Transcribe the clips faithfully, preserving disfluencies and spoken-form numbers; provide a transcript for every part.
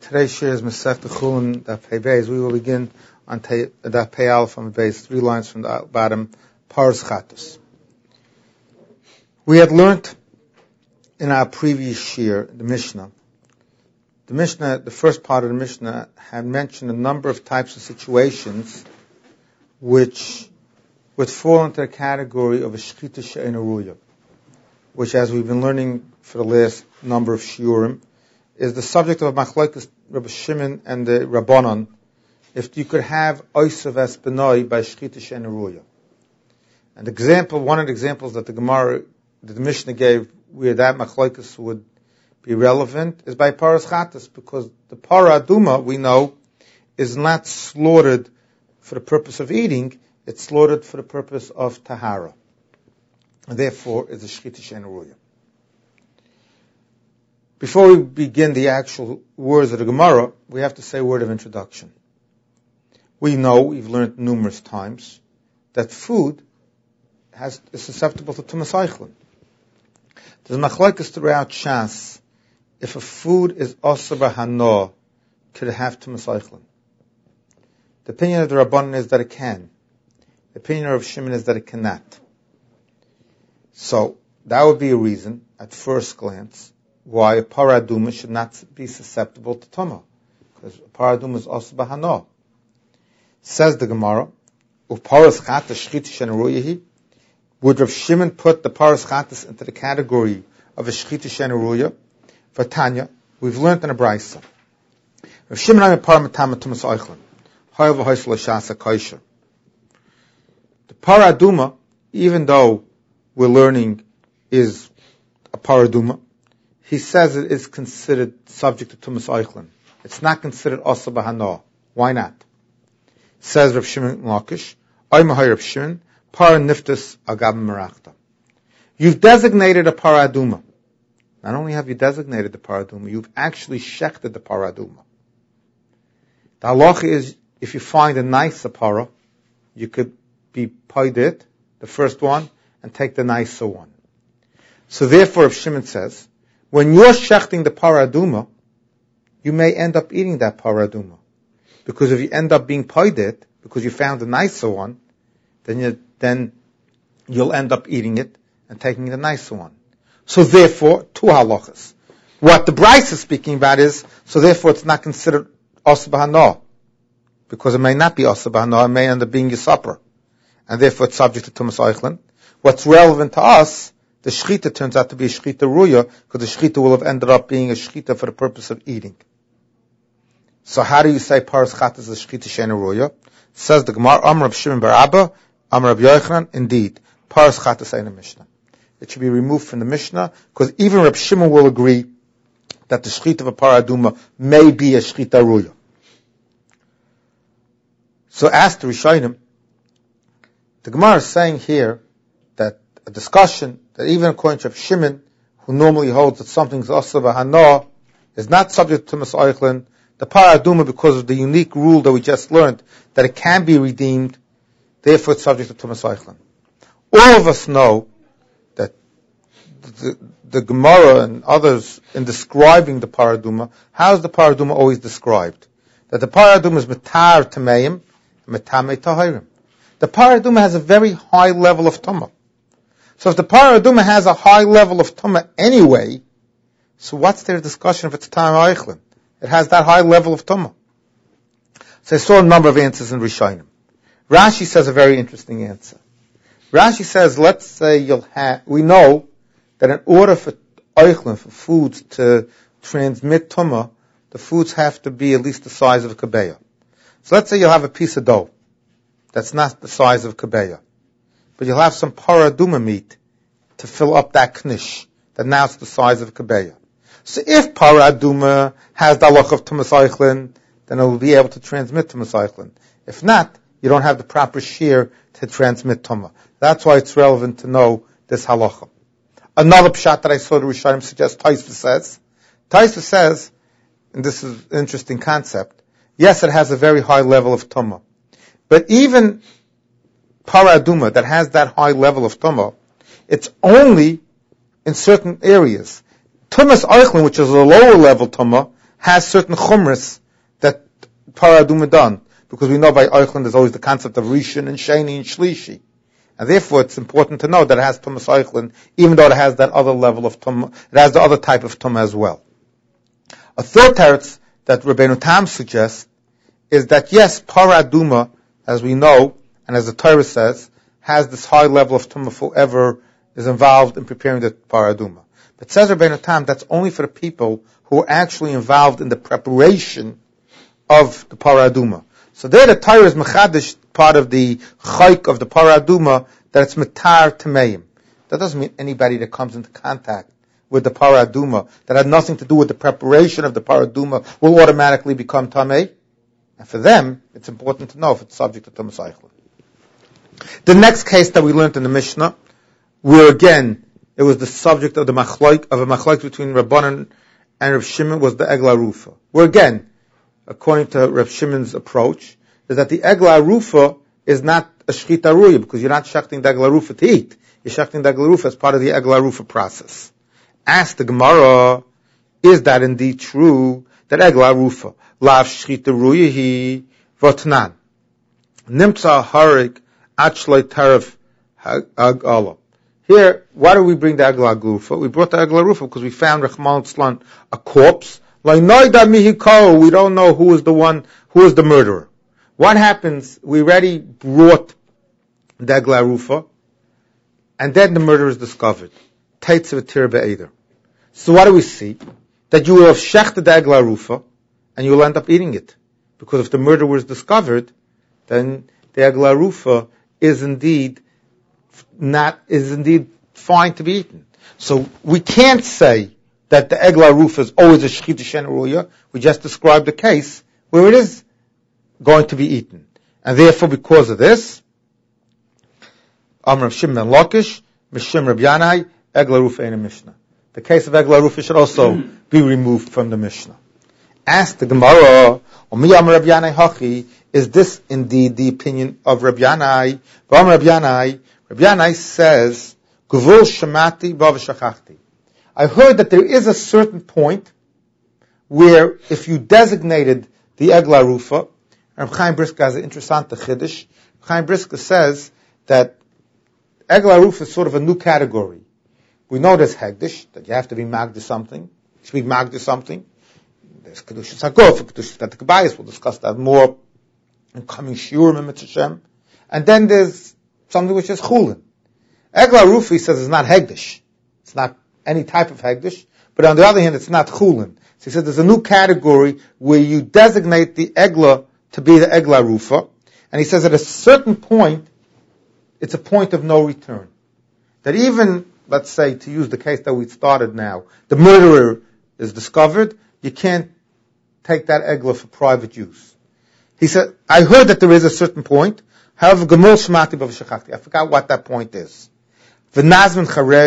Today's share is Masechta Chulin, Daf Pei Beis. We will begin on Daf Pei Aleph from Beis, three lines from the bottom, Paras Chatos. We had learned in our previous share, the Mishnah. The Mishnah, the first part of the Mishnah, had mentioned a number of types of situations which would fall into the category of a Shechita She'eina Ruya, which, as we've been learning for the last number of shiurim, is the subject of a machlokes Rabbi Shimon and the Rabbanon, if you could have Oisav Es Benoi by Shechita She'eina Ruya. And the example, one of the examples that the Gemara, that the Mishnah gave, where that machlokes would be relevant, is by Paras Chatos, because the Para Aduma, we know, is not slaughtered for the purpose of eating, it's slaughtered for the purpose of Tahara. And therefore, is a Shechita She'eina Ruya. Before we begin the actual words of the Gemara, we have to say a word of introduction. We know, we've learned numerous times, that food has, is susceptible to Tumas Eichlin. There's machlokes throughout Shas, if a food is Osir B'Hano, could it have Tumas Eichlin? The opinion of the Rabbanan is that it can. The opinion of Shimon is that it cannot. So, that would be a reason, at first glance, why a paraduma should not be susceptible to Tumah. Because a paraduma is also B'Hano. Says the Gemara, Uparas Chatas Shechita She'eina Ruya. Would Rav Shimon put the Paras Chatas into the category of a Shechita She'eina Ruya? For Tanya, we've learned in a Brisa. Rav Shimon I'm a Paramatama Tumas Eichlin. However, Hoysel Shasa Kaisha. The paraduma, even though we're learning is a paraduma, he says it is considered subject to Tumas Eichlin. It's not considered Osir B'Hano. Why not? Says Rav Shimon Lakish, Oymahai Rav Shimon, Para Niftas Agab Merachta. You've designated a paraduma. Not only have you designated the paraduma, you've actually shechted the paraduma. The halacha is, if you find a nicer para, you could be paid it, the first one, and take the nicer one. So therefore, Rav Shimon says, when you're shechting the paraduma, you may end up eating that paraduma. Because if you end up being paid it, because you found a nicer one, then you, then you'll end up eating it and taking the nicer one. So therefore, two halachas. What the Brisa is speaking about is, so therefore it's not considered Osir B'Hano. Because it may not be Osir B'Hano, it may end up being your supper. And therefore it's subject to Tumas Eichlin. What's relevant to us, the Shechita turns out to be a Shechita Ruya, because the Shechita will have ended up being a Shechita for the purpose of eating. So how do you say Paras Chatos is a Shechita She'eina Ruya? Says the Gemara, Amar Rav Shimon bar Abba, Amar Rav Yochanan, indeed, Paras Chatos ain't a Mishnah. It should be removed from the Mishnah, because even Rav Shimon will agree that the Shechita of a Paraduma may be a Shechita Ruya. So as to Rishonim, the Gemara is saying here that a discussion that even according to Rav Shimon, who normally holds that something's Osir B'Hano, is not subject to Tumas Eichlin, the paraduma, because of the unique rule that we just learned, that it can be redeemed, therefore it's subject to Tumas Eichlin. All of us know that the, the Gemara and others, in describing the paraduma, how is the paraduma always described? That the paraduma is metar tameim, metame tahirim. The paraduma has a very high level of tumah. So if the paraduma has a high level of tumah anyway, so what's their discussion if it's tam eichlin? It has that high level of tumah. So I saw a number of answers in Rishonim. Rashi says a very interesting answer. Rashi says, let's say you'll have, we know that in order for eichlin, for foods to transmit tumah, the foods have to be at least the size of a kabeya. So let's say you'll have a piece of dough that's not the size of a kabeya, but you'll have some paraduma meat to fill up that knish, that now it's the size of a kabeya. So if paraduma has the halach of Tumas Eichlin, then it will be able to transmit Tumas Eichlin. If not, you don't have the proper shear to transmit tumah. That's why it's relevant to know this halacha. Another pshat that I saw the Rishonim suggest, Taisva says, Taisva says, and this is an interesting concept, yes, it has a very high level of tumah. But even paraduma that has that high level of tumah, it's only in certain areas. Tumas Eichlin, which is a lower level tumah, has certain chumras that paraduma done, because we know by Eichel there's always the concept of Rishon and Sheni and Shlishi. And therefore it's important to know that it has Tumas Eichel, even though it has that other level of Tumah, it has the other type of Tumah as well. A third teretz that Rabbeinu Tam suggests is that yes, paraduma, as we know, and as the Torah says, has this high level of Tumah forever, is involved in preparing the paraduma. But says Rabbeinu Tam, that's only for the people who are actually involved in the preparation of the paraduma. So there the Torah is mechadish, part of the chayk of the paraduma, that it's metar tameim. That doesn't mean anybody that comes into contact with the paraduma, that had nothing to do with the preparation of the paraduma, will automatically become tamei. And for them, it's important to know if it's subject to Tumas Eichel. The next case that we learned in the Mishnah, where again, it was the subject of the machloik, of a machloik between Rabbanan and Reb Shimon, was the Egla Rufa. Where again, according to Reb Shimon's approach, is that the Egla Rufa is not a shchita ruya, because you're not shechting the Egla Rufa to eat. You're shechting the Egla Rufa as part of the Egla Rufa process. Ask the Gemara, is that indeed true, that Egla Rufa, lav shchita ruya hi votnan, nimtza harik achloi tarif hagala. Here, why do we bring the Egla Rufa? We brought the Egla Rufa because we found Rechman Tzlan, a corpse. We don't know who is the one, who is the murderer. What happens? We already brought the Egla Rufa, and then the murder is discovered. So what do we see? That you will have shechted the Egla Rufa, and you will end up eating it. Because if the murder was discovered, then the Egla Rufa is indeed not, is indeed fine to be eaten. So we can't say that the Egla Rufa is always a Shechita She'eina Ruya. We just described the case where it is going to be eaten. And therefore, because of this, Amar Rav Shimon ben Lakish, Mishim Rab Yanai, Egla Rufa in a Mishnah. The case of Egla Rufa should also be removed from the Mishnah. Ask the Gemara, Omi Amar Rab Yanai Hachi, is this indeed the opinion of Rab Yanai? Amar Rab Yanai, Rab Yanai says, Gvul Shemati Bav Shachachti. I heard that there is a certain point where if you designated the Egla Rufa, Reb Chaim Brisker has an interesting chiddush. Chaim Brisker says that Egla Rufa is sort of a new category. We know there's Hegdish, that you have to be magd something. You should be magd something. There's Kedushas HaGuf, Kedushas Kedushas. We'll discuss that more in coming shiurim in Mitzvah Shem. And then there's something which is Chulin. Egla Rufa, he says, is not Hegdish. It's not any type of Hegdish. But on the other hand, it's not Chulin. So he said there's a new category where you designate the Egla to be the Egla Rufa. And he says at a certain point, it's a point of no return. That even, let's say, to use the case that we started now, the murderer is discovered, you can't take that Egla for private use. He said, I heard that there is a certain point, however, Gemol Shmati Bav Shachachti. I forgot what that point is. V'nazman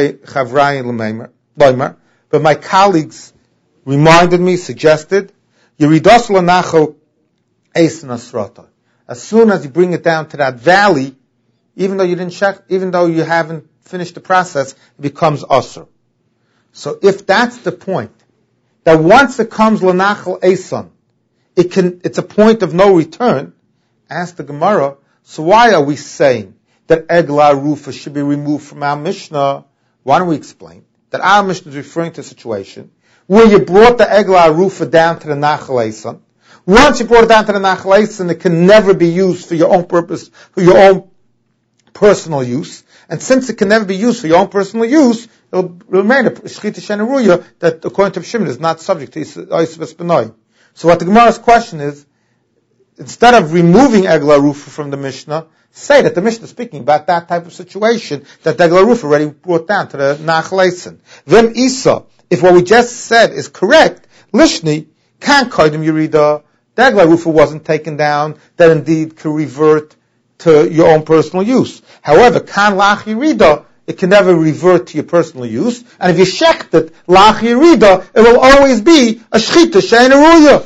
Chavrai L'Meimer, but my colleagues reminded me, suggested, Yeridos L'Nacho Eis Nasrata. As soon as you bring it down to that valley, even though you didn't check, even though you haven't finished the process, it becomes Asr. So if that's the point, that once it comes L'Nachal Eisan, it can, it's a point of no return, ask the Gemara, so why are we saying that Egla Rufa should be removed from our Mishnah? Why don't we explain that our Mishnah is referring to a situation where you brought the Egla Rufa down to the Nachal Eisan. Once you brought it down to the Nachal Eisan, it can never be used for your own purpose, for your own personal use. And since it can never be used for your own personal use, it will remain a Shechita She'eina Ruya that, according to Shimon, is not subject to Yisrael B'noi. So what the Gemara's question is, instead of removing Egla Rufa from the Mishnah, say that the Mishnah is speaking about that type of situation that the Egla Rufa already brought down to the Nachal Eisan. Vem Isa, if what we just said is correct, Lishni can't kodim Yerida. The Egla Rufa wasn't taken down, that indeed can revert to your own personal use. However, kan lach Yerida, it can never revert to your personal use. And if you shecht it, lach Yerida, it will always be a Shechita She'eina Ruya.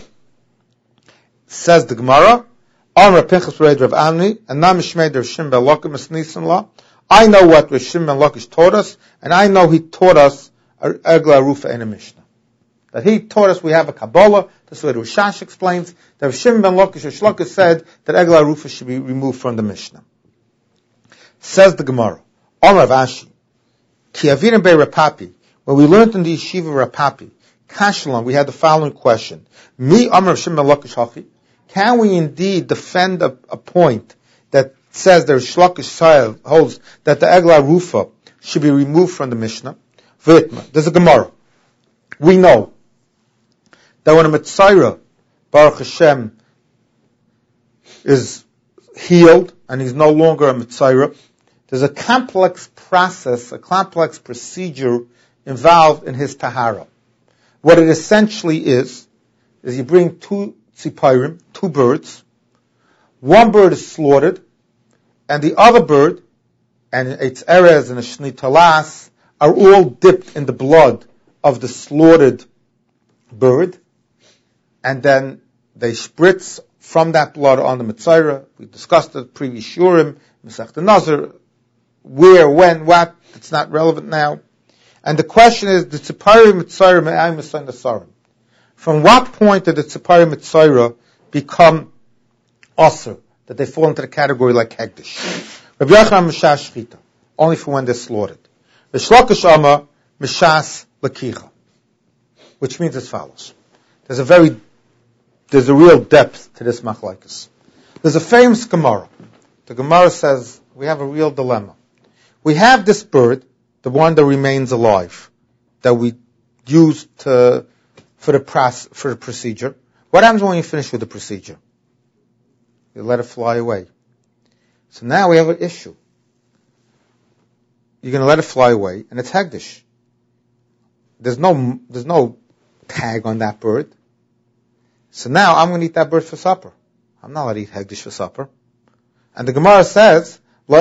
Says the Gemara, Amar Pinchas Rav Amni, and Nam Shmei Rav Shimon ben Lakish Nisan La. I know what Rav Shimon ben Lakish taught us, and I know he taught us Egla Rufa in a Mishnah. That he taught us we have a Kabbalah. That's what Rishash explains. That Shimon ben Lakish or Shlakish said that Eglah Rufa should be removed from the Mishnah. Says the Gemara, Amar Vashi, Ki Avirim Bei Rapapi, when we learned in the Yeshiva Rapapi, Kashalon, we had the following question. Mi Amar Shimon ben Lakish Hachi, can we indeed defend a, a point that says the Shlakish holds that the Eglah Rufa should be removed from the Mishnah? V'itma, there's a Gemara. We know that when a Mitzayra, Baruch Hashem, is healed and he's no longer a Mitzayra, there's a complex process, a complex procedure involved in his Tahara. What it essentially is, is you bring two tzipayrim, two birds, one bird is slaughtered, and the other bird, and its erez and a shni talas, are all dipped in the blood of the slaughtered bird, and then they spritz from that blood on the Mitzayra. We discussed it previous Shurim, Masechta Nazir, where, when, what, it's not relevant now. And the question is, the Tzipari Mitzayra me'ay Mitzayra Nasarim. From what point did the Tzipari Mitzayra become Asr, that they fall into the category like Hegdish? Rabbi Yochanan Mishas Shchita, only for when they're slaughtered. V'shlokish Amar Mishas Lakicha, which means as follows. There's a very, there's a real depth to this machlokes. There's a famous Gemara. The Gemara says, we have a real dilemma. We have this bird, the one that remains alive, that we use to, for the pras, for the procedure. What happens when you finish with the procedure? You let it fly away. So now we have an issue. You're going to let it fly away, and it's hegdish. There's no, there's no tag on that bird. So now I'm going to eat that bird for supper. I'm not allowed to eat hegdish for supper. And the Gemara says,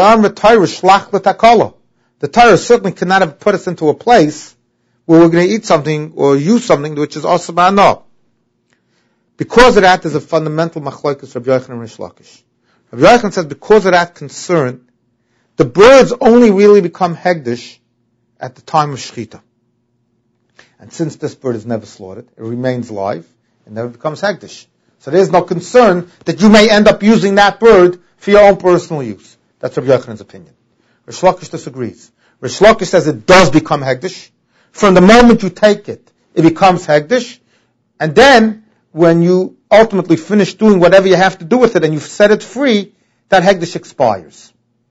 the Torah certainly cannot have put us into a place where we're going to eat something or use something which is also ba'ano. Because of that, there's a fundamental machlokes Rabbi Yochanan and Rish Lakish. Rabbi Yochanan says because of that concern, the birds only really become hegdish at the time of shechita. And since this bird is never slaughtered, it remains live, it never becomes hegdish. So there's no concern that you may end up using that bird for your own personal use. That's Rabbi Yochanan's opinion. Rish Lakish disagrees. Rish Lakish says it does become hegdish. From the moment you take it, it becomes hegdish. And then, when you ultimately finish doing whatever you have to do with it and you've set it free, that hegdish expires.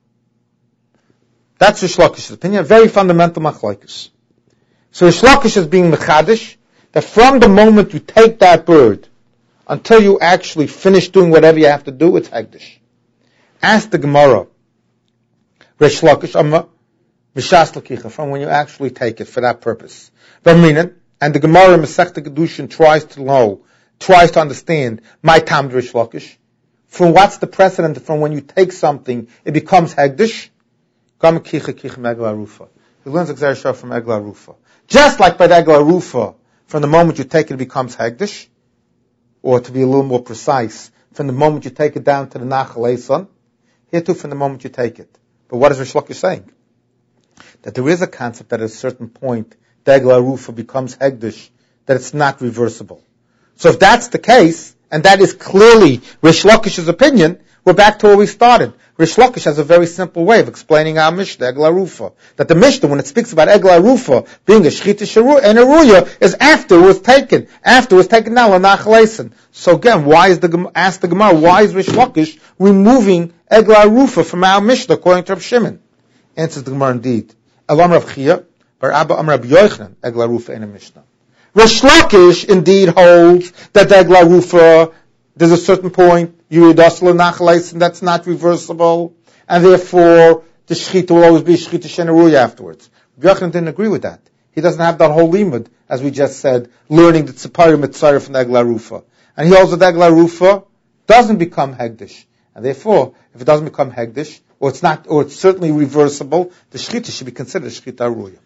That's Rish Lakish's opinion, a very fundamental machlokes. So Rish Lakish is being mechadish, that from the moment you take that bird until you actually finish doing whatever you have to do, it's hegdish. Ask the Gemara, Rish Lakish, Amma, Mishas Lakicha, from when you actually take it for that purpose. And the Gemara Masechta Kedushin tries to know, tries to understand my tam Rish Lakish. From what's the precedent from when you take something, it becomes hegdish? He learns Exer Shah from Eglah Rufa. Just like by the Eglah Rufa, from the moment you take it, it becomes hegdish. Or to be a little more precise, from the moment you take it down to the Nachal Eisan, here too from the moment you take it. But what is Rish Lakish saying? That there is a concept that at a certain point, the Eglah Rufa becomes hegdish, that it's not reversible. So if that's the case, and that is clearly Rish Lakish's opinion, we're back to where we started. Rish Lakish has a very simple way of explaining our Mishnah, Eglah Rufa. That the Mishnah, when it speaks about Eglah Rufa being a Shechita and a Ruya, is after it was taken. After it was taken now, Nachal Eisan. So again, why is the, ask the Gemara, why is Rish Lakish removing Eglah Rufa from our Mishnah, according to Rav Shimon? Answers the Gemara indeed. Elam Rav Chia, Bar Abba Am Rabbi Yochanan, Eglah Rufa in a Mishnah. Rish Lakish indeed holds that the Eglah Rufa, there's a certain point, Yuridasla Nachal Eisan, that's not reversible, and therefore the Shechita will always be Shechita Shenaruya afterwards. Rabbi Yochanan didn't agree with that. He doesn't have that whole limud, as we just said, learning the Tzipari Mitzayra from the Eglah Rufa. And he holds that the Eglah Rufa doesn't become Hegdish. And therefore, if it doesn't become Hegdish, or it's not, or it's certainly reversible, the Shechita should be considered Shechita Ruya.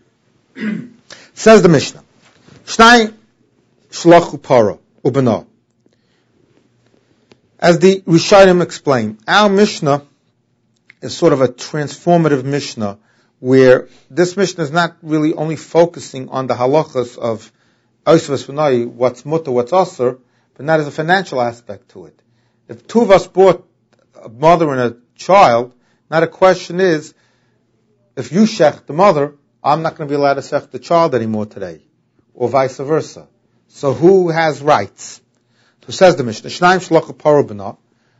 Says the Mishnah, Shnai Shlochu Para Ubana. As the Rishonim explain, our Mishnah is sort of a transformative Mishnah, where this Mishnah is not really only focusing on the halachas of Oisvas V'noi, what's mutter, what's aser, but not as a financial aspect to it. If two of us bought a mother and a child, now the question is, if you shech the mother, I'm not going to be allowed to shech the child anymore today, or vice versa. So who has rights? So says the Mishnah, Shnaim Shlocha Paro B'na,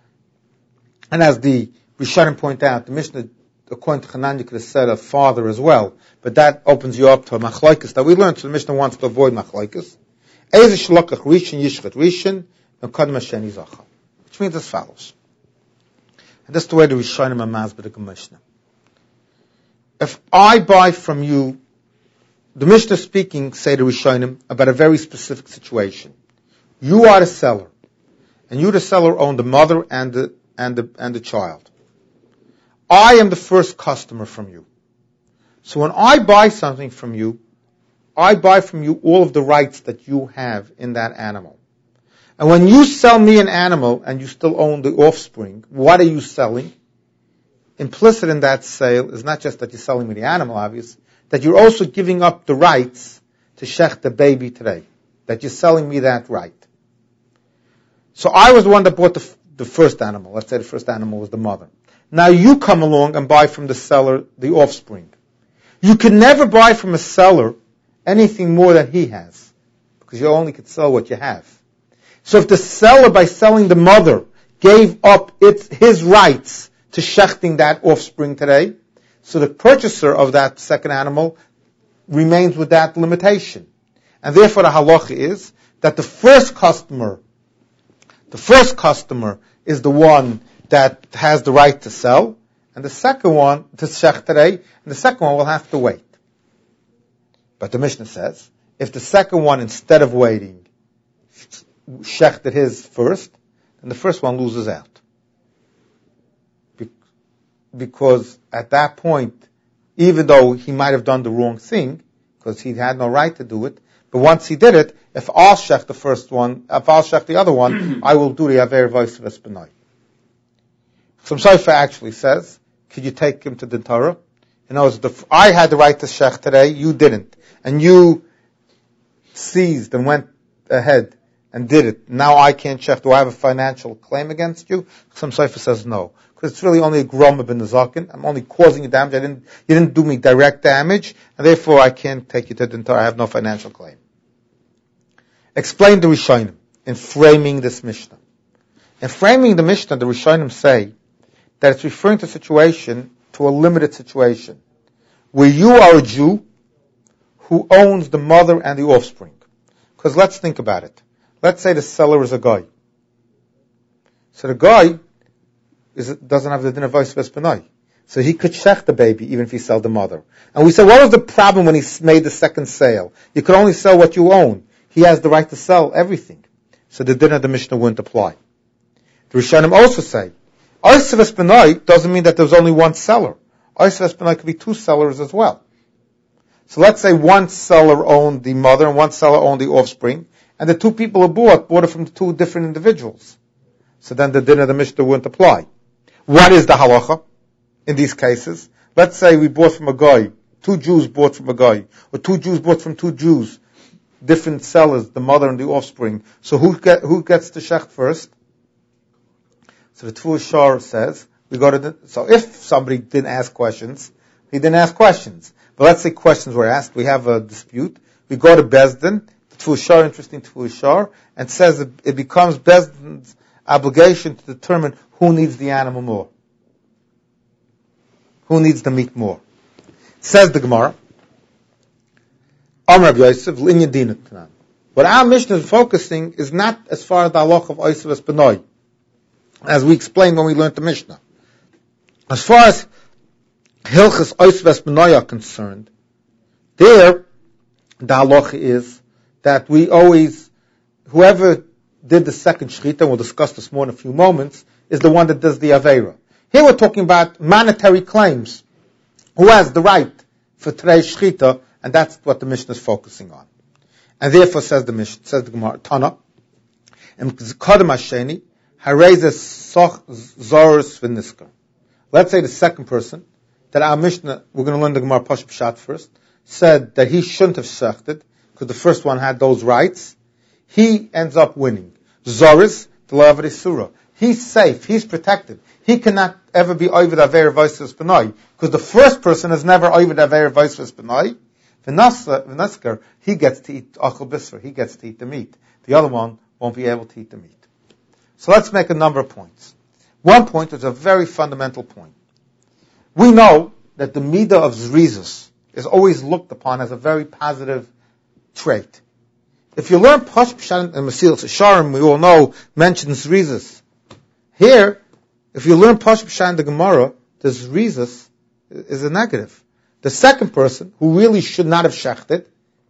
and as the Rishonim point out, the Mishnah, according to Hanan, you could have said a father as well, but that opens you up to a machlokes that we learned, so the Mishnah wants to avoid machlokes. Eze Shlokach Rishon Yishchat Rishon, and Kodem Hasheni Zacha. Which means as follows. And this is the way the Rishonim are masbid the Mishnah. If I buy from you, the Mishnah speaking, say the Rishonim, about a very specific situation. You are the seller, and you the seller own the mother and the and the and the child. I am the first customer from you. So when I buy something from you, I buy from you all of the rights that you have in that animal. And when you sell me an animal and you still own the offspring, what are you selling? Implicit in that sale is not just that you're selling me the animal, obvious, that you're also giving up the rights to shech the baby today. That you're selling me that right. So I was the one that bought the, the first animal. Let's say the first animal was the mother. Now you come along and buy from the seller the offspring. You can never buy from a seller anything more than he has, because you only could sell what you have. So if the seller, by selling the mother, gave up its his rights to shechting that offspring today, so the purchaser of that second animal remains with that limitation. And therefore the halacha is that the first customer, the first customer is the one that has the right to sell, and the second one to shech today, and the second one will have to wait. But the Mishnah says, if the second one, instead of waiting, shechted his first, then the first one loses out. Be- because at that point, even though he might have done the wrong thing, because he had no right to do it, but once he did it, if I'll shech the first one, if I'll shech the other one, I will do the aver voice of Espanoi. Some Seifa actually says, could you take him to the Torah? In other words, the, I had the right to shech today, you didn't. And you seized and went ahead and did it. Now I can't shech. Do I have a financial claim against you? Some Seifa says no. Because it's really only a groma ben nezakin. I'm only causing you damage. I didn't, you didn't do me direct damage, and therefore I can't take you to the Torah. I have no financial claim. Explain the Rishonim in framing this Mishnah. In framing the Mishnah, the Rishonim say that it's referring to a situation, to a limited situation, where you are a Jew who owns the mother and the offspring. Because let's think about it. Let's say the seller is a guy. So the guy is, doesn't have the din of vice versa. So he could shech the baby even if he sell the mother. And we said, what was the problem when he made the second sale? You could only sell what you own. He has the right to sell everything. So the din of the Mishnah wouldn't apply. The Rishonim also say, Oisav Espanoi doesn't mean that there's only one seller. Oisav Espanoi could be two sellers as well. So let's say one seller owned the mother and one seller owned the offspring, and the two people who bought, bought it from the two different individuals. So then the din of the Mishnah wouldn't apply. What is the halacha in these cases? Let's say we bought from a guy, two Jews bought from a guy, or two Jews bought from two Jews, different sellers, the mother and the offspring. So who get, who gets the shech first? So the Tful Shar says, we go to the, so if somebody didn't ask questions, he didn't ask questions. But let's say questions were asked, we have a dispute, we go to Bezdin, the Tful Shar, interesting Tful Shar, and says it, it becomes Bezdin's obligation to determine who needs the animal more. Who needs the meat more. Says the Gemara, Amar Rabbi Yosef, Linya Dinat. What our Mishnah is focusing is not as far as the halach of Oisav Espanoi, as we explained when we learned the Mishnah. As far as Hilchas Oisav Espanoi are concerned, there, the halacha is that we always, whoever did the second shechita, we'll discuss this more in a few moments, is the one that does the Aveira. Here we're talking about monetary claims. Who has the right for today's shechita, and that's what the Mishnah is focusing on. And therefore says the Mishnah, says the Gemara, Tana, and Kodem Hasheni, Hareze Soch Zorus V'Nisker. Let's say the second person, that our Mishnah, we're going to learn the Gemara Pashup Pshat first, said that he shouldn't have shechted, because the first one had those rights, he ends up winning. Zoris, the law of Isura. He's safe, he's protected. He cannot ever be over the Aveir Vaisvus Benai, because the first person is never over the Aveir Vaisvus Benai. V'nasker, he gets to eat Achel Bisra, he gets to eat the meat. The other one won't be able to eat the meat. So let's make a number of points. One point is a very fundamental point. We know that the Midah of Zrizus is always looked upon as a very positive trait. If you learn Posh Pshat and Mesilas Yesharim, we all know, mentions Zrizus. Here, if you learn Posh Pshat in the Gemara, the Zrizus is a negative. The second person, who really should not have shechted,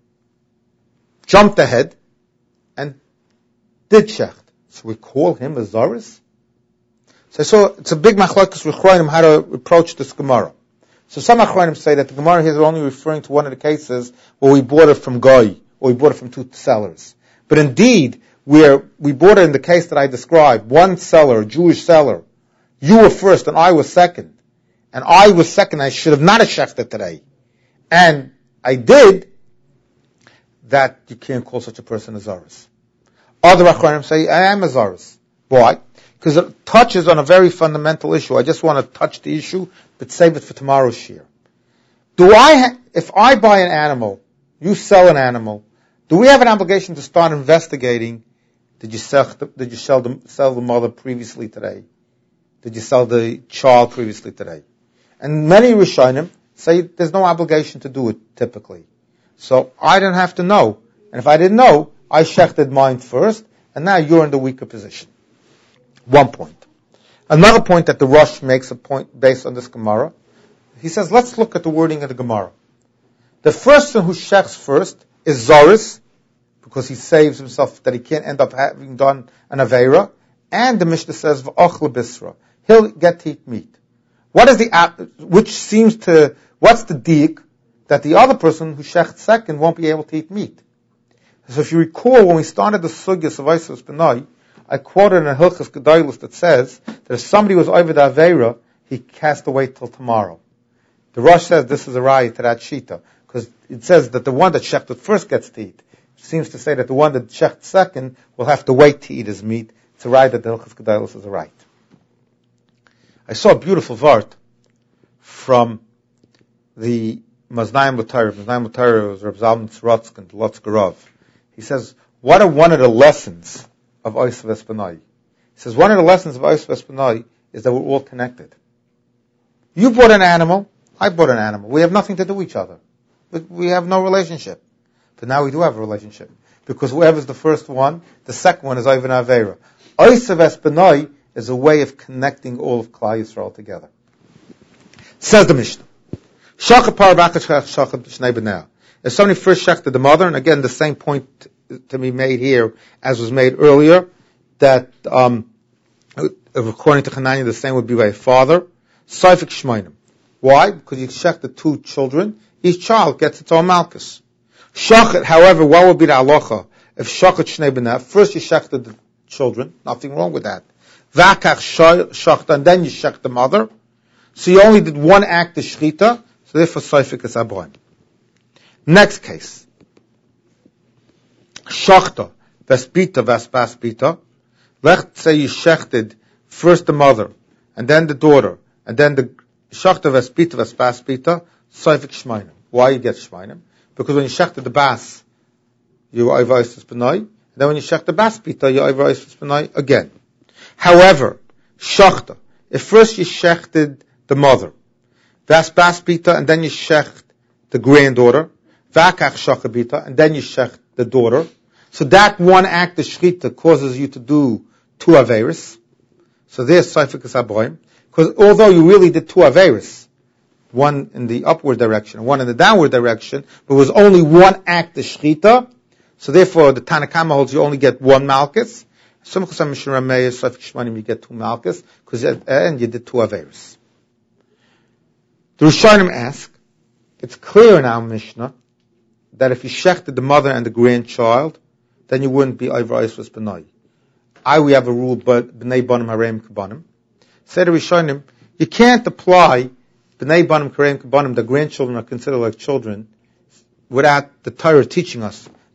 jumped ahead and did shecht. So we call him a Zoris? So, so it's a big machlokes with Achronim how to approach this Gemara. So some Achronim say that the Gemara here is only referring to one of the cases where we bought it from Goy, or we bought it from two sellers. But indeed, where we bought it in the case that I described, one seller, a Jewish seller, you were first and I was second, and I was second, I should have not have shechted today, and I did, that you can't call such a person a Zoris. Other Achronim say, I am a Zoris. Why? Because it touches on a very fundamental issue. I just want to touch the issue, but save it for tomorrow's shir. Do I, ha- if I buy an animal, you sell an animal, do we have an obligation to start investigating? Did you sell the, did you sell the, sell the mother previously today? Did you sell the child previously today? And many Rishonim say there's no obligation to do it typically. So I don't have to know. And if I didn't know, I shechted mine first, and now you're in the weaker position. One point. Another point that the Rosh makes a point based on this Gemara. He says, let's look at the wording of the Gemara. The first one who shechs first is Zoris, because he saves himself that he can't end up having done an Aveira. And the Mishnah says, V'ochle Bisra. He'll get to eat meat. What is the, which seems to, what's the diik that the other person who shechts second won't be able to eat meat? So if you recall, when we started the Sugyas of Vaisvus Benai, I quoted in a Hilchas Gedailus that says that if somebody was over the Aveira, he has to wait till tomorrow. The Rosh says this is a raya to that Shita, because it says that the one that shechted first gets to eat. It seems to say that the one that shecht second will have to wait to eat his meat. It's a raya that the Hilchas Gedailus is a right. I saw a beautiful vart from the Maznayim L'Torah. Maznayim L'Torah was Reb Zalman Tzrotzk and Lotzgarov. He says, what are one of the lessons of Vaisvus Benai? He says, one of the lessons of Vaisvus Benai is that we're all connected. You bought an animal, I bought an animal. We have nothing to do with each other. We have no relationship. But now we do have a relationship. Because whoever's the first one, the second one is Ivan Aveira. Vaisvus Benai is a way of connecting all of Klal Yisrael together. Says the Mishnah. If somebody first shechted the mother, and again the same point to be made here as was made earlier, that um, according to Hananiah the same would be by a father. Saifik Shmainim. Why? Because you shechted two children, each child gets its own malchus. Shachet, however, what would be the halacha if shachet shnei b'nei? First you shechted the children, nothing wrong with that. Vakach shachta, and then you shech the mother. So you only did one act of shchita, so therefore saifik is aboim. Next case. Shachta, vespita, vespaspita. Let's say you shechted first the mother, and then the daughter, and then the shachta, vespita, vespaspita, saifik shmainim. Why you get shmainim? Because when you shechted the bas, you are Vaisvus Benai, and then when you shech the baspita, you are Vaisvus Benai again. However, shachta, if first you shechted the mother, vespaspita, and then you shecht the granddaughter, Vakach shachabita, and then you shech the daughter. So that one act of shchita causes you to do two averis. So there's Saifikas Aboim. Because although you really did two averis, one in the upward direction, one in the downward direction, but it was only one act of shchita, so therefore the Tanakama holds you only get one malchus. Some Chasam Mishra Meir, Saifik Shmanim, you get two malchus, because at the end you did two averis. The Rishonim ask, it's clear in our Mishnah that if you shechted the mother and the grandchild, then you wouldn't be over Vaisvus Benai. I, we have a rule, but B'nai Banim Hareim Kabanim. Say the Rishonim, you can't apply B'nai Banim Hareim Kabanim, the grandchildren are considered like children, without the Torah teaching us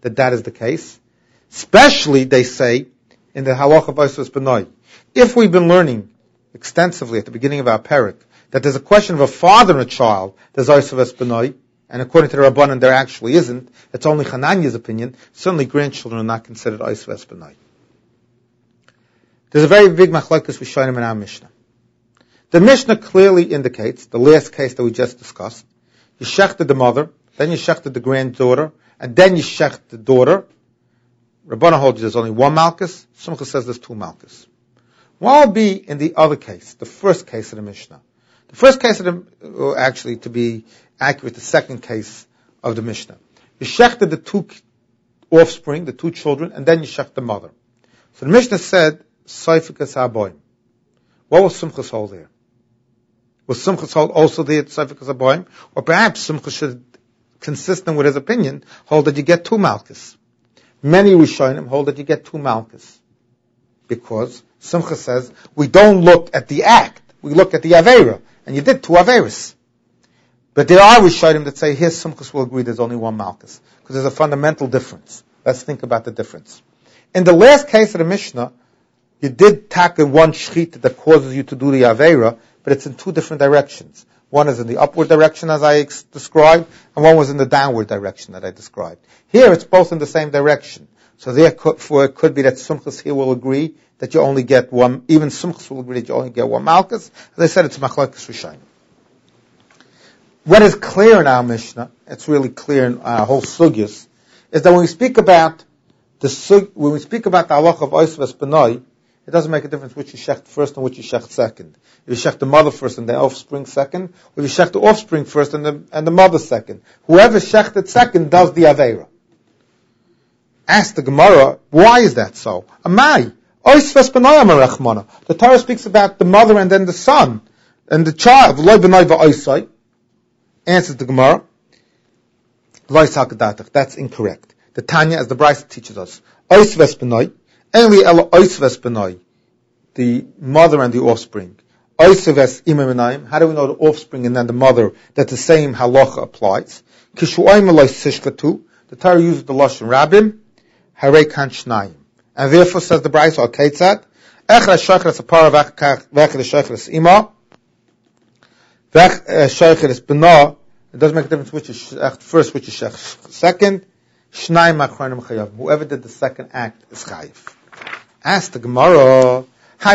that that is the case. Especially, they say, in the halacha of Oisves B'nai. If we've been learning extensively at the beginning of our parak that there's a question of a father and a child, there's Oisves B'nai, and according to the Rabbanan there actually isn't, it's only Hananiah's opinion, certainly grandchildren are not considered Oisves B'nai. There's a very big machlokes Rishonim in our Mishnah. The Mishnah clearly indicates, the last case that we just discussed, you shechted the mother, then you shechted the granddaughter, and then you shechted the daughter. Rabbanan holds there's only one malchus, Simcha says there's two malchus. What would be in the other case, the first case of the Mishnah? The first case of the, or actually to be accurate, the second case of the Mishnah. You shechted the two offspring, the two children, and then you shechted the mother. So the Mishnah said, Seifikas Haboim. What was Simcha's hold there? Was Simcha's hold also there at Seifikas Haboim? Or perhaps Simcha should, consistent with his opinion, hold that you get two malchus. Many Rishonim hold that you get two malchus. Because Simcha says, we don't look at the act, we look at the Aveira. And you did two Aveiras. But there are Rishonim that say, here Simchas will agree there's only one malchus. Because there's a fundamental difference. Let's think about the difference. In the last case of the Mishnah, you did tackle one shechita that causes you to do the Aveira, but it's in two different directions. One is in the upward direction, as I ex- described, and one was in the downward direction that I described. Here, it's both in the same direction. So therefore, it could be that Simchas here will agree that you only get one, even Simchas will agree that you only get one malchus. As I said, it's machlokes Rishonim. What is clear in our Mishnah, it's really clear in our whole sugyas, is that when we speak about the sug, when we speak about the halacha of Oisves B'nai, it doesn't make a difference which you shecht first and which you shecht second. If you shecht the mother first and the offspring second, or if you shecht the offspring first and the, and the mother second. Whoever shechted second does the Aveira. Ask the Gemara, why is that so? Amai, Oisves B'nai Amarechmana. The Torah speaks about the mother and then the son, and the child, Loi B'nai V'Oisai. Answers the Gemara, Loi Sakadatach. That's incorrect. The Tanya, as the Brisa teaches us, Oisves B'nai, Only Ela Oisves B'nai, the mother and the offspring. Oisves Imam. How do we know the offspring and then the mother, that the same halacha applies? Kishuayim Eloi Sishkatu, the Torah uses the Lashon Rabim, Harei Kan Shnayim. And therefore says the Brisa, Ketzat, Echra Shachras Apara Vechra Shachras Ima, Vechra Shachras B'na, it doesn't make a difference which is first, which is second, Shnayim Achronim Chayav. Whoever did the second act is Chayiv. Ask the Gemara,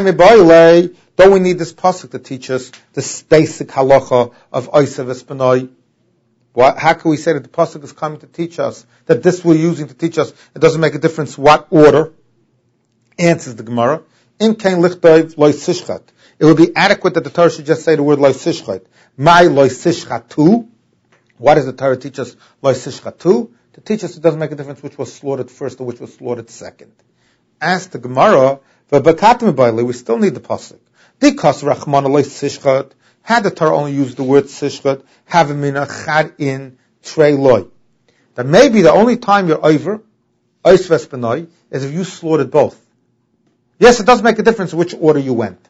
don't we need this pasuk to teach us this basic halacha of Oisves B'nai? How can we say that the pasuk is coming to teach us, that this we're using to teach us, it doesn't make a difference what order? Answers the Gemara, In kain lichtov loy sishchat. It would be adequate that the Torah should just say the word loy sishchat. My loy sishchatu. What does the Torah teach us loy sishchatu? To teach us it doesn't make a difference which was slaughtered first or which was slaughtered second. Ask the Gemara, we still need the pasuk. Because Rachmana loy sishchat. Had the Torah only used the word sishchat, have a mina chad in trei loy. That maybe the only time you're over Oisves B'nai is if you slaughtered both. Yes, it does make a difference which order you went.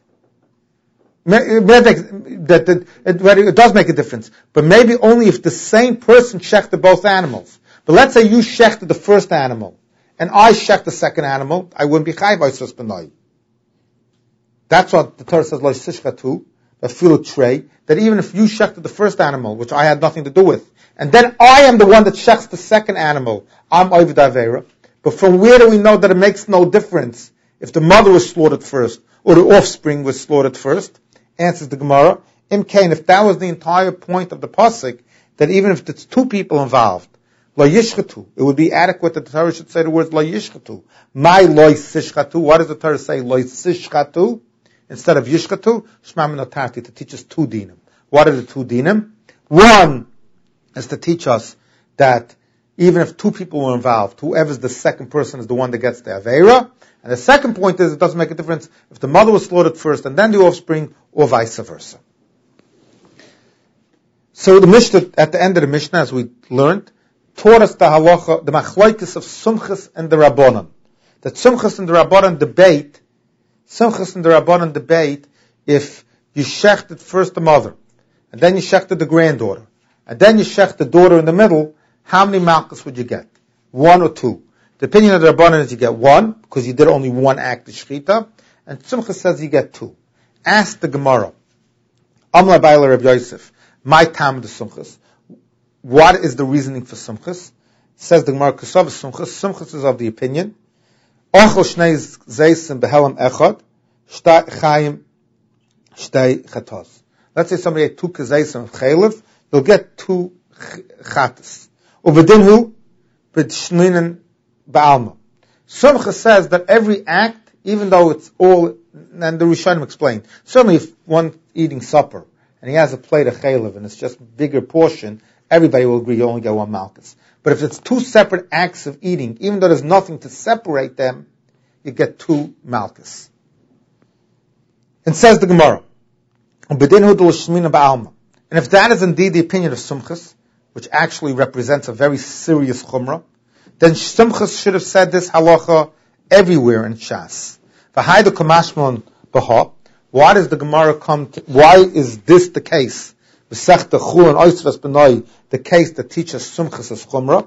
It does make a difference. But maybe only if the same person shechted both animals. But let's say you shechted the first animal, and I shechted the second animal, I wouldn't be chayv Oisves B'nai. That's what the Torah says, Lo Sishchatu, that feel a tray, that even if you shechted the first animal, which I had nothing to do with, and then I am the one that shechts the second animal, I'm Oiv Davera. But from where do we know that it makes no difference if the mother was slaughtered first, or the offspring was slaughtered first? Answers the Gemara, Im Kain, if that was the entire point of the pasuk, that even if it's two people involved, Lo Yishchatu, it would be adequate that the Torah should say the words Lo Yishchatu. My Lo Sishchatu, what does the Torah say? Lo Sishchatu, instead of Yishchatu, Shma Minotati, to teach us two dinim. What are the two dinim? One is to teach us that even if two people were involved, whoever's the second person is the one that gets the Aveira. And the second point is, it doesn't make a difference if the mother was slaughtered first and then the offspring, or vice versa. So the Mishnah, at the end of the Mishnah, as we learned, taught us the halacha, the machlokes of Sumchas and the Rabbanan. That Sumchas and the Rabbanan debate, Sumchas and the Rabbanan debate if you shechted first the mother, and then you shechted the granddaughter, and then you shecht the daughter in the middle, how many malchus would you get? one or two. The opinion of the Rabbanan is you get one, because you did only one act of Shechita, and Tzumchas says you get two. Ask the Gemara, Amla Baila Reb Yosef, my tam the Sumchas. What is the reasoning for Sumchas? Says the Gemara, Kasav Sumchas. Sumchas is of the opinion, Ochel Shnei Zeisim Behelam Echad, Shtei Chaim, Shtei Chatos. Let's say somebody had two Kazeisim of Chaylev, they'll get two Chatas. Ubedinhu, B'Shninen Ba'alma. Sumchas says that every act, even though it's all, and the Rishonim explained, certainly if one eating supper, and he has a plate of chaylev, and it's just a bigger portion, everybody will agree you only get one malchus. But if it's two separate acts of eating, even though there's nothing to separate them, you get two malchus. And says the Gemara, and if that is indeed the opinion of Sumchas, which actually represents a very serious chumrah, then Sumchas should have said this halacha everywhere in Shas. Why does the Gemara come to, why is this the case? The case that teaches Sumchas as chumrah?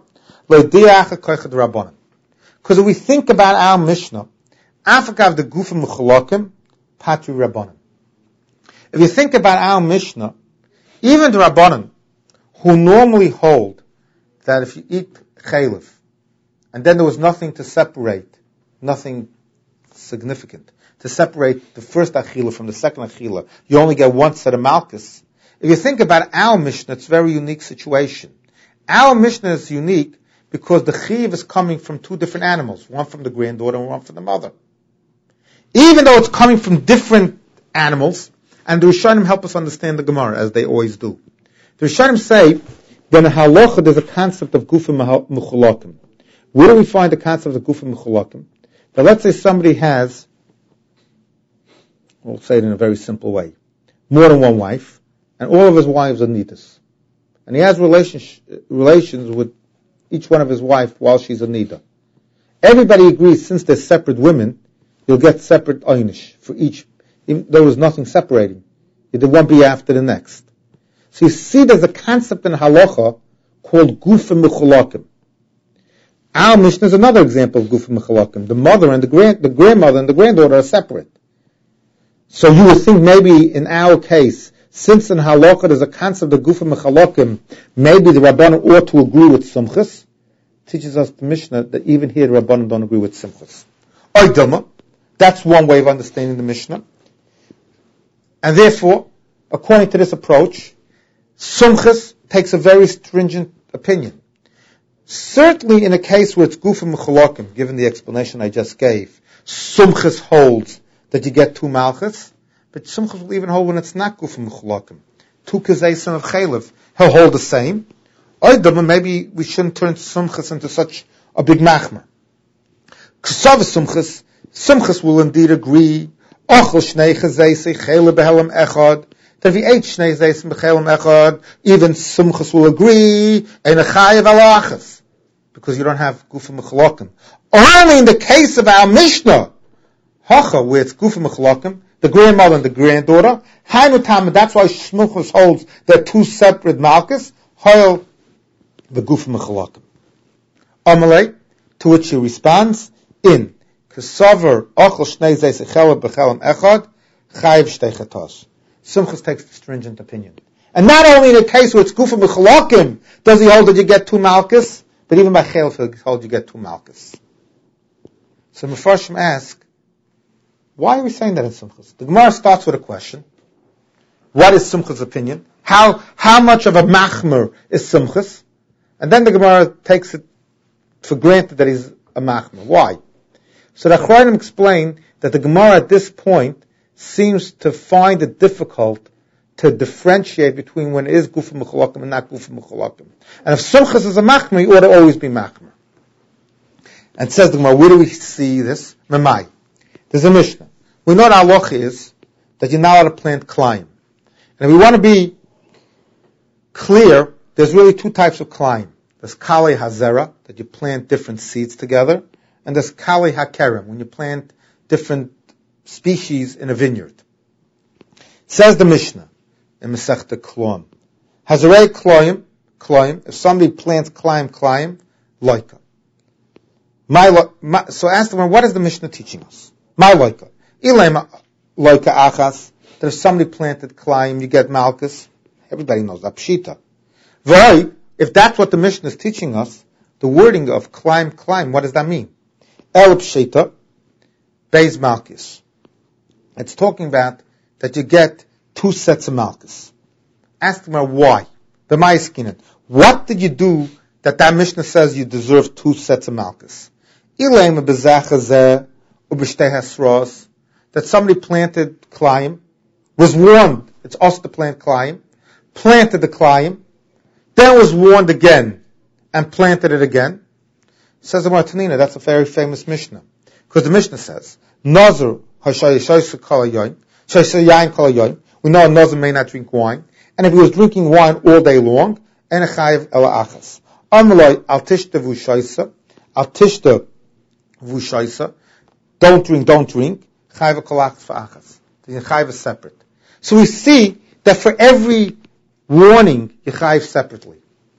Because if we think about our Mishnah, Afakav the Gufim Mechalakim, Patri Rabbanan. If you think about our Mishnah, even the Rabbanan, who normally hold that if you eat chaylev, and then there was nothing to separate, nothing significant, to separate the first achila from the second achila, you only get one set of malchus. If you think about our Mishnah, it's a very unique situation. Our Mishnah is unique because the chiv is coming from two different animals, one from the granddaughter and one from the mother. Even though it's coming from different animals, and the Rishonim help us understand the Gemara, as they always do. The Rishonim say, then in halacha there's a concept of gufim mechulakim. Where do we find the concept of gufim mechulakim? Now let's say somebody has, we'll say it in a very simple way, more than one wife, and all of his wives are nidas. And he has relations, relations with each one of his wife while she's a nida. Everybody agrees, since they're separate women, you'll get separate einish for each. Even, there was nothing separating. It won't be after the next. So you see there's a concept in halacha called gufim mechulakim. Our Mishnah is another example of gufim mechulakim. The mother and the grand, the grandmother and the granddaughter are separate. So you would think maybe in our case, since in halacha there's a concept of gufim mechulakim, maybe the Rabbanan ought to agree with Sumchas. Teaches us the Mishnah that even here the Rabbanan don't agree with Sumchas. Oidama, that's one way of understanding the Mishnah. And therefore, according to this approach, Sumchas takes a very stringent opinion. Certainly in a case where it's gufim mechulakim, given the explanation I just gave, Sumchas holds that you get two malchus, but Sumchas will even hold when it's not gufim mechulakim. Two kazeisim of chaylev, he'll hold the same. Oidama, maybe we shouldn't turn Sumchas into such a big machmer. K'sav Sumchas, Sumchas will indeed agree, Ochel shnei chazeisi chaylev behelam echad, that if he ate shnei zeisim bechelam echad, even Sumchas will agree, ein achayev alachas, because you don't have gufim mechulakim. Only in the case of our Mishnah, Hacha, where it's gufim mechulakim, the grandmother and the granddaughter, Hainu Tam, that's why Sumchas holds they're two separate malchus, Hoil the gufim mechulakim. Amalei, to which he responds, in Kesaver Ochel shnei zeisim chaylev bechelam echad, chayev shtei chatos. Sumchas takes the stringent opinion. And not only in a case where it's gufim mechulakim does he hold that you get two malchus, but even by chaylev he holds you get two malchus. So Mefarshim ask, why are we saying that in Sumchas? The Gemara starts with a question. What is Sumchas' opinion? How how much of a machmer is Sumchas? And then the Gemara takes it for granted that he's a machmer. Why? So the Achronim explain that the Gemara at this point seems to find it difficult to differentiate between when it is gufim mechulakim and not gufim mechulakim. And if Sumchas is a machmer, he ought to always be machmer. And says the Gemara, where do we see this? Memai. There's a Mishnah. We know what halacha is that you're not allowed to plant climb. And if we want to be clear, there's really two types of climb. There's kali hazera, that you plant different seeds together, and there's kali hakerem, when you plant different species in a vineyard. Says the Mishnah in Masechta Kloim, Hazarei Kloim, Kloim, if somebody plants climb, climb, loika. My, lo, my, so ask them, what is the Mishnah teaching us? My loika. Ilema loika achas. There's somebody planted Klayim, you get Malchus. Everybody knows that. Pshita. V'hoi, if that's what the Mishnah is teaching us, the wording of Klayim, Klayim, what does that mean? El Pshita, Beis Malchus. It's talking about that you get two sets of Malchus. Ask them why. The Ma'askinan. What did you do that that Mishnah says you deserve two sets of Malchus? Ilema bezachazeh ub'shtei hasros. That somebody planted Klayim, was warned, it's us to plant Klayim, planted the Klayim, then was warned again, and planted it again. Says the Martanina, that's a very famous Mishnah. Because the Mishnah says, Nazir hashayish kol hayoyim, shayish kol hayoyim. We know a Nazir may not drink wine, and if he was drinking wine all day long, en chayiv ela achas. Amaloi al tishta v'ushaisa, al tishta v'ushaisa, don't drink, don't drink, chayiv kol achas v'achas. The chayiv is separate. So we see that for every warning, you chayiv separately.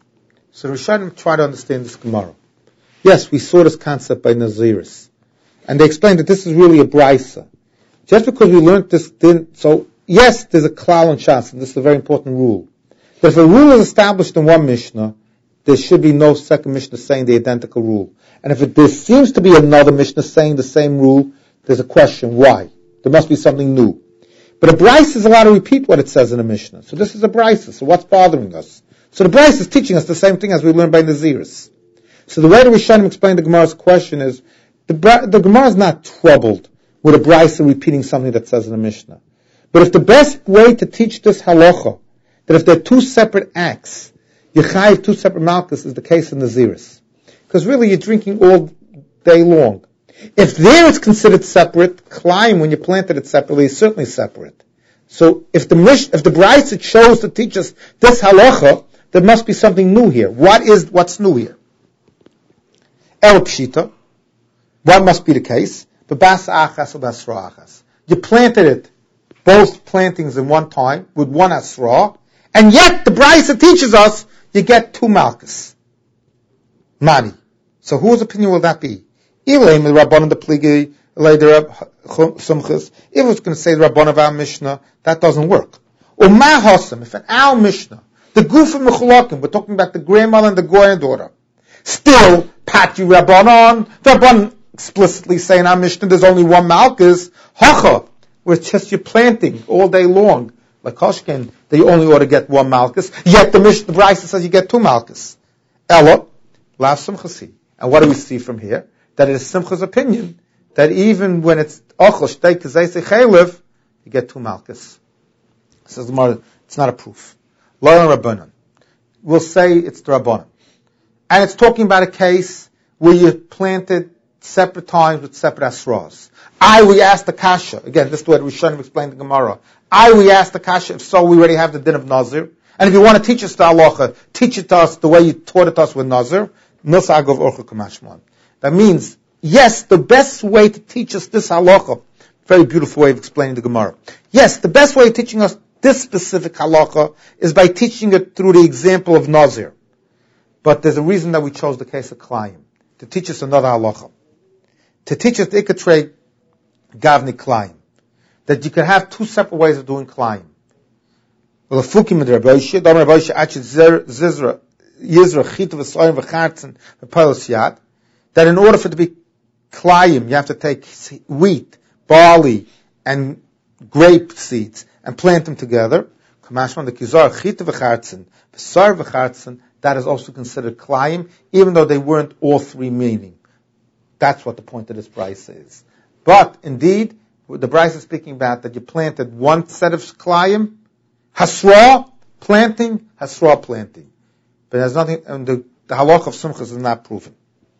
So the Rishonim try to understand this Gemara. Yes, we saw this concept by Naziris. And they explained that this is really a brisa. Just because we learned this, didn't, so yes, there's a klal and shas, and this is a very important rule. But if a rule is established in one Mishnah, there should be no second Mishnah saying the identical rule. And if it, there seems to be another Mishnah saying the same rule, there's a question, why? There must be something new. But a brisa is allowed to repeat what it says in a Mishnah. So this is a brisa, so what's bothering us? So the brisa is teaching us the same thing as we learned by Naziris. So the way the Rishonim explain the Gemara's question is, the, the Gemara is not troubled with a brisa repeating something that says in a Mishnah. But if the best way to teach this halacha, that if they're two separate acts, you chayiv two separate malchus, is the case in Naziris. Because really you're drinking all day long. If there it's considered separate, Klayim, when you planted it separately, is certainly separate. So if the mish, if the brisa chose to teach us this halacha, there must be something new here. What is, what's new here? El Pshita. What must be the case? The Bas Achas or Basra Achas. You planted it, both plantings in one time, with one Asra, and yet the brisa teaches us you get two Malchus. Mani. So whose opinion will that be? If it was going to say the Rabban of our Mishnah, that doesn't work. If in our Mishnah, the Guf of Mechulakim, we're talking about the grandmother and the granddaughter, still, Pati Rabbanon, the Rabban explicitly say in our Mishnah there's only one Malchus, Hacha, where it's just you're planting all day long. Like Koshkin, they only ought to get one Malchus, yet the Mishnah, the Brisa says you get two Malchus. Ella, Lav Simchasi. And what do we see from here? That it is Simcha's opinion that even when it's Ochel Shtei Kazei Chaylev, you get two Malchus. Says the Gemara, it's not a proof. Lo Rabbanan. We'll say it's the Rabbanan. And it's talking about a case where you planted separate times with separate asras. I, we asked the Kasha, again, this is what Rishonim explained the Gemara. I, we asked the Kasha, if so, we already have the din of Nazir. And if you want to teach us the halacha, teach it to us the way you taught it to us with Nazir. Milsagov Orcha Kamashman. That means, yes, the best way to teach us this halacha, very beautiful way of explaining the Gemara. Yes, the best way of teaching us this specific halacha is by teaching it through the example of Nazir. But there's a reason that we chose the case of Klayim, to teach us another halacha. To teach us the Ikatrei Gavni Klayim. That you can have two separate ways of doing Klayim. Well, the Fukim and the Rabbi Yishia, the Rabbi Yishia, Achid Zizra, Yizra, Chita, V'Soyim, V'Chartzen, V'Pelos Yad, that in order for it to be Klayim, you have to take wheat, barley, and grape seeds, and plant them together. Kamashman, the Kizar, Chita, V'Chartzen, V'Soyim, V'Chartzen, that is also considered Klayim, even though they weren't all three meaning. That's what the point of this brisa is. But, indeed, the brisa is speaking about that you planted one set of Klayim, Hasra, planting, Hasra, planting. But there's nothing, and the, the halach of Simchas is not proven.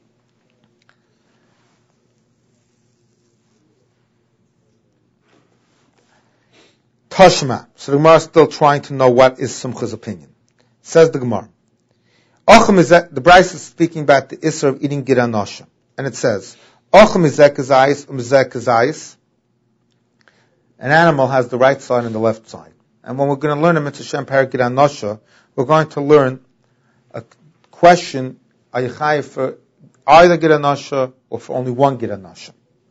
Tashma. So the Gemara is still trying to know what is Simcha's opinion. Says the Gemara. Ochem is the Bryce is speaking about the Isra of eating Giranosha. And it says, Ochem is zekazayis, um zekazayis. An animal has the right side and the left side. And when we're going to learn a Mitzvah Shem Parak Giranosha, we're going to learn a question, are you chayiv for either Gira Nasha or for only one Gira Nasha.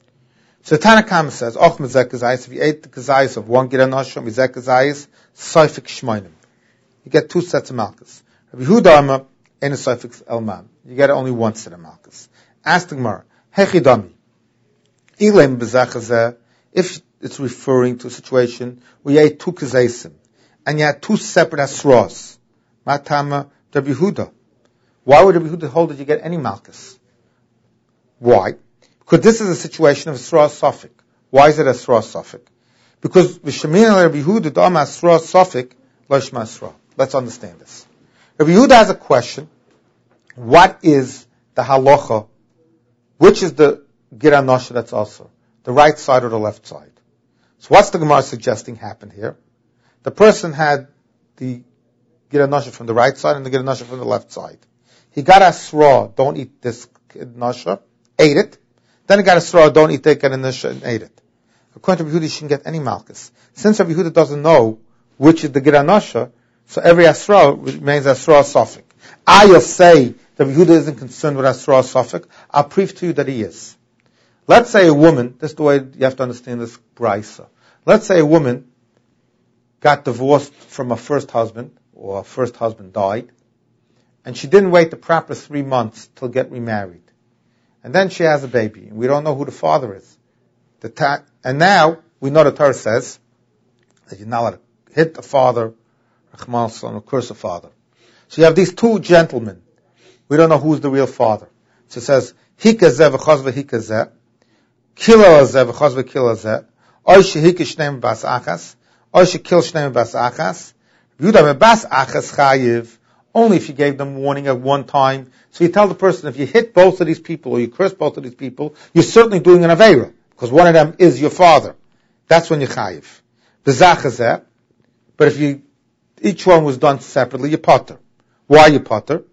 So Tanna Kama says, Och Mizek Kazayis, if you ate the Kazayis of one Gira Nasha, Mizek Kazayis, Saifik Shmoinim. You get two sets of Malkas. Rabbi Yehuda Amar, Ein Saifik Elman. You get only one set of Malkas. Ask the Gemara, Hechidami. Ilem Bezachazeh, if it's referring to a situation where you ate two Kazaysim, and you had two separate Asros, Matama, Rabbi Yehuda. Why would Rabbi Yehuda hold that you get any Malkas? Why? Because this is a situation of Asra Safik. Why is it Asra Safik? Because V'shemin al Rabbi Yehuda dam Asra Safik loishma Asra. Let's understand this. Rabbi Yehuda has a question. What is the halacha? Which is the Gira Nasha that's also? The right side or the left side? So what's the Gemara suggesting happened here? The person had the Gira Nasha from the right side and the Gira Nasha from the left side. He got Asra, don't eat this Nasha, ate it. Then he got Asra, don't eat that Gira Nasha, and ate it. According to Rabbi Yehuda, he shouldn't get any Malkus. Since Rabbi Yehuda doesn't know which is the Gira Nasha, so every Asra remains Asra Safik. I'll say that Rabbi Yehuda isn't concerned with Asra Safik. I'll prove to you that he is. Let's say a woman, this is the way you have to understand this brisa. Let's say a woman got divorced from her first husband, or her first husband died, and she didn't wait the proper three months till get remarried. And then she has a baby, and we don't know who the father is. The ta- and now, we know the Torah says that you're not allowed to hit the father, or curse the father. So you have these two gentlemen. We don't know who's the real father. So it says, Hikazeh v'chaz v'hikazeh, Kilo azeh v'chaz v'kilo azeh, Oy shehika shneim bas achas, Oy shekil shneim bas achas, Yudah bas achas chayiv, only if you gave them warning at one time. So you tell the person, if you hit both of these people, or you curse both of these people, you're certainly doing an Aveira, because one of them is your father. That's when you're chayiv. B'zachazeh, but if you, each one was done separately, you potter. Why you potter?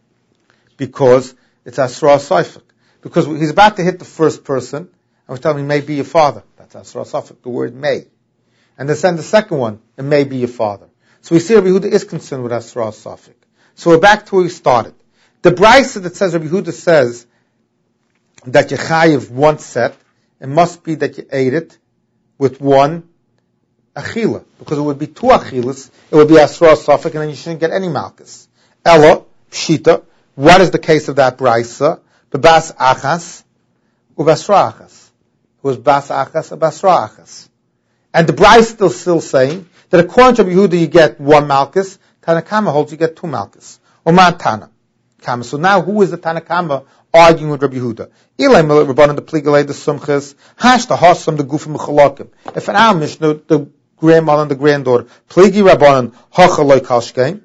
Because it's Asra Safik. Because he's about to hit the first person, and we're telling him, may be your father. That's Asra Safik, the word may. And then send the second one, it may be your father. So we see Rabbi Yehuda is concerned with Asra Safik. So we're back to where we started. The brisa that says, Rabbi Yehuda says, that you chayiv one set, it must be that you ate it with one achila. Because it would be two achilas, it would be Asra Safik, and then you shouldn't get any malchus. Ella, pshita, what is the case of that brisa? B'bas achas, u'basra achas. It was bas achas, u'basra achas. And the brisa still still saying that according to Rabbi Yehuda you get one malchus, Tanakama holds you get two malchus. Oman Tana. Kama. So now who is the Tanakama arguing with Rabbi Yehuda? Ilay Rabbanan the Pligalei the Sumchas, Hash the Hossam the Gufim Mechalakim. If an Al Mishnah, the grandmother and the granddaughter, Pligi Rabbanan, Hachaloi Kalshkein,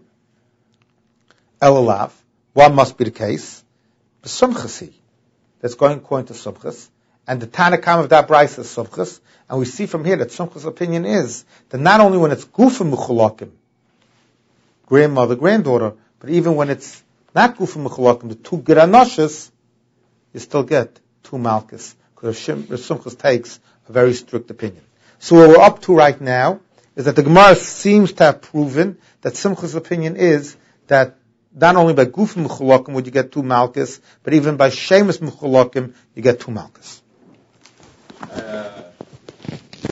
Elalav, what must be the case? The Sumchasi. That's going according to Sumchas. And the Tanakam of that brisa is Sumchas. And we see from here that Sumchas' opinion is that not only when it's Gufim Mechalakim, grandmother, granddaughter, but even when it's not Gufim Mechalakim, the two Gira Nashas, you still get two Malchus. Because Sumchas takes a very strict opinion. So what we're up to right now is that the Gemara seems to have proven that Sumchas' opinion is that not only by Gufim Mechalakim would you get two Malchus, but even by Shemus Mechalakim you get two Malchus. Uh,